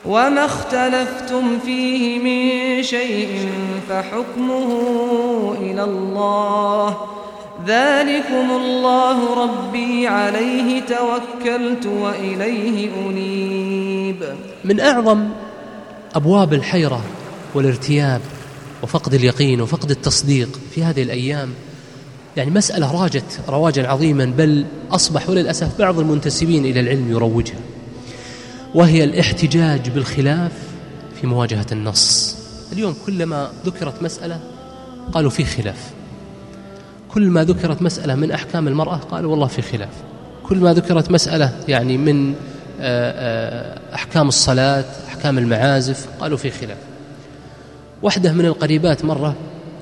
وما اختلفتم فيه من شيء فحكمه إلى الله ذلكم الله ربي عليه توكلت وإليه أنيب. من أعظم أبواب الحيرة والارتياب وفقد اليقين وفقد التصديق في هذه الأيام يعني مسألة راجت رواجا عظيما، بل أصبح وللأسف بعض المنتسبين إلى العلم يروجها، وهي الاحتجاج بالخلاف في مواجهة النص. اليوم كلما ذكرت مسألة قالوا في خلاف، كل ما ذكرت مسألة من أحكام المرأة قالوا والله في خلاف، كل ما ذكرت مسألة يعني من أحكام الصلاة أحكام المعازف قالوا في خلاف. واحدة من القريبات مرة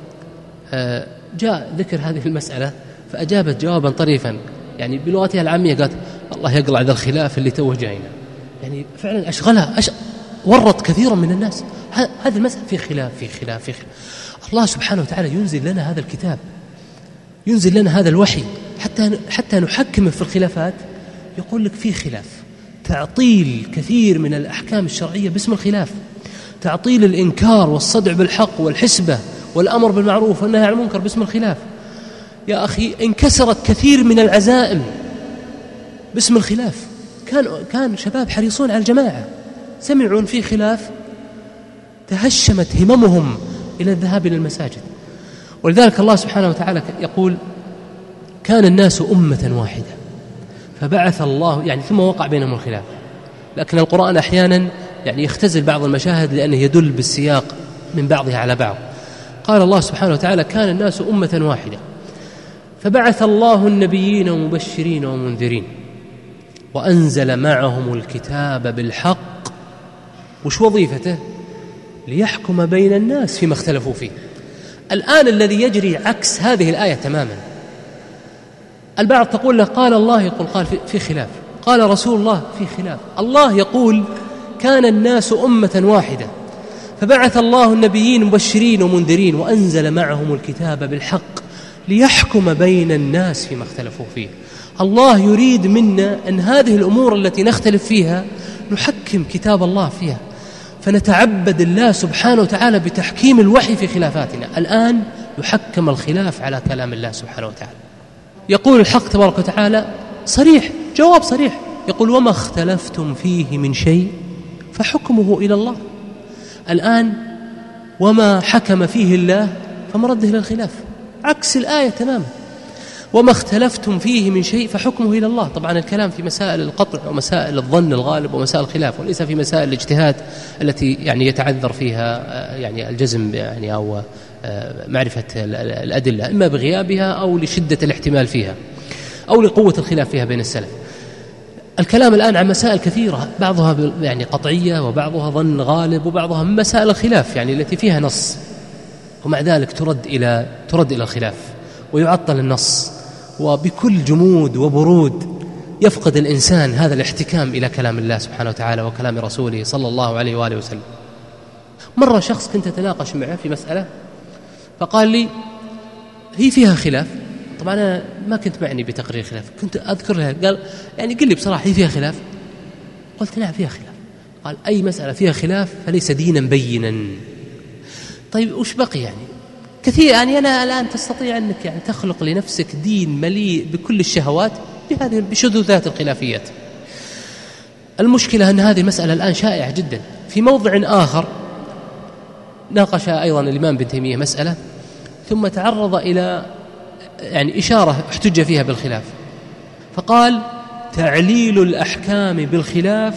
جاء ذكر هذه المسألة فأجابت جوابا طريفا يعني بلغتها العامية، قالت الله يقلع ذا الخلاف اللي توجعنا. يعني فعلا أشغلها ورط كثيرا من الناس هذه المسألة في خلاف في خلاف في خلاف. الله سبحانه وتعالى ينزل لنا هذا الكتاب، ينزل لنا هذا الوحي حتى نحكم في الخلافات. يقول لك في خلاف، تعطيل كثير من الأحكام الشرعية باسم الخلاف، تعطيل الإنكار والصدع بالحق والحسبة والأمر بالمعروف والنهي عن المنكر باسم الخلاف. يا أخي انكسرت كثير من العزائم باسم الخلاف. كان شباب حريصون على الجماعة، سمعوا في خلاف تهشمت هممهم إلى الذهاب إلى المساجد. ولذلك الله سبحانه وتعالى يقول كان الناس أمة واحدة فبعث الله، يعني ثم وقع بينهم الخلاف. لكن القرآن أحيانا يعني يختزل بعض المشاهد لأنه يدل بالسياق من بعضها على بعض. قال الله سبحانه وتعالى كان الناس أمة واحدة فبعث الله النبيين مبشرين ومنذرين وأنزل معهم الكتاب بالحق. وش وظيفته؟ ليحكم بين الناس فيما اختلفوا فيه. الآن الذي يجري عكس هذه الآية تماما. البعض تقول له قال الله، يقول قال في خلاف، قال رسول الله في خلاف. الله يقول كان الناس أمة واحدة فبعث الله النبيين مبشرين ومنذرين وأنزل معهم الكتاب بالحق ليحكم بين الناس فيما اختلفوا فيه. الله يريد منا أن هذه الأمور التي نختلف فيها نحكم كتاب الله فيها، فنتعبد الله سبحانه وتعالى بتحكيم الوحي في خلافاتنا. الآن يحكم الخلاف على كلام الله سبحانه وتعالى. يقول الحق تبارك وتعالى صريح، جواب صريح، يقول وما اختلفتم فيه من شيء فحكمه إلى الله. الآن وما حكم فيه الله فمرده إلى الخلاف، عكس الآية تماما. وما اختلفتم فيه من شيء فحكمه إلى الله. طبعا الكلام في مسائل القطع ومسائل الظن الغالب ومسائل الخلاف، وليس في مسائل الاجتهاد التي يعني يتعذر فيها يعني الجزم يعني أو معرفة الأدلة إما بغيابها أو لشدة الاحتمال فيها أو لقوة الخلاف فيها بين السلف. الكلام الآن عن مسائل كثيرة بعضها يعني قطعية وبعضها ظن غالب وبعضها من مسائل الخلاف يعني التي فيها نص، ومع ذلك ترد إلى الخلاف ويعطل النص، وبكل جمود وبرود يفقد الإنسان هذا الاحتكام إلى كلام الله سبحانه وتعالى وكلام رسوله صلى الله عليه وآله وسلم. مرة شخص كنت أتناقش معه في مسألة فقال لي هي فيها خلاف. طبعا أنا ما كنت معني بتقرير خلاف، كنت أذكر له قال يعني قل لي بصراحة هي فيها خلاف؟ قلت نعم فيها خلاف. قال أي مسألة فيها خلاف فليس دينا بينا. طيب وش بقي يعني كثير؟ يعني أنا الآن تستطيع أنك يعني تخلق لنفسك دين مليء بكل الشهوات بشذوذات الخلافيات. المشكلة أن هذه المسألة الآن شائعة جدا. في موضع آخر ناقش أيضا الإمام ابن تيمية مسألة ثم تعرض إلى يعني إشارة احتج فيها بالخلاف، فقال تعليل الأحكام بالخلاف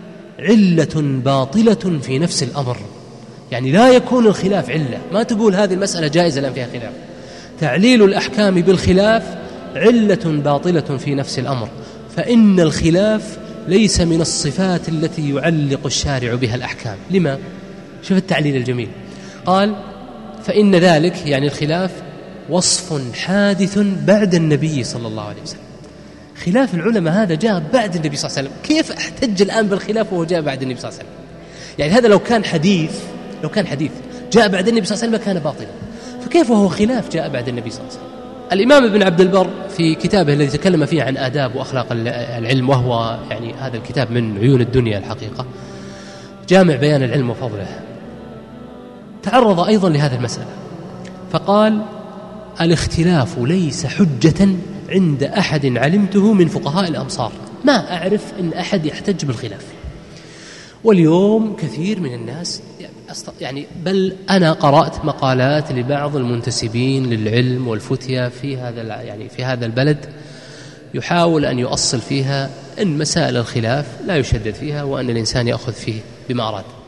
علة باطلة في نفس الأمر. يعني لا يكون الخلاف علة، ما تقول هذه المسألة جائزة لأن فيها خلاف. تعليل الأحكام بالخلاف علة باطلة في نفس الأمر، فإن الخلاف ليس من الصفات التي يعلق الشارع بها الأحكام. لما؟ شوف التعليل الجميل. قال فإن ذلك يعني الخلاف وصف حادث بعد النبي صلى الله عليه وسلم. خلاف العلماء هذا جاء بعد النبي صلى الله عليه وسلم، كيف احتج الآن بالخلاف وهو جاء بعد النبي صلى الله عليه وسلم؟ يعني هذا لو كان حديث جاء بعد النبي صلى الله عليه وسلم كان باطلا، فكيف وهو خلاف جاء بعد النبي صلى الله عليه وسلم؟ الإمام ابن عبد البر في كتابه الذي تكلم فيه عن آداب وأخلاق العلم، وهو يعني هذا الكتاب من عيون الدنيا الحقيقة، جامع بيان العلم وفضله تعرض أيضا لهذه المسألة فقال: الاختلاف ليس حجة عند أحد علمته من فقهاء الأمصار. ما أعرف أن أحد يحتج بالخلاف. واليوم كثير من الناس يعني بل أنا قرأت مقالات لبعض المنتسبين للعلم والفتية في هذا البلد يحاول أن يؤصل فيها أن مسائل الخلاف لا يشدد فيها وأن الإنسان يأخذ فيه بما أراد.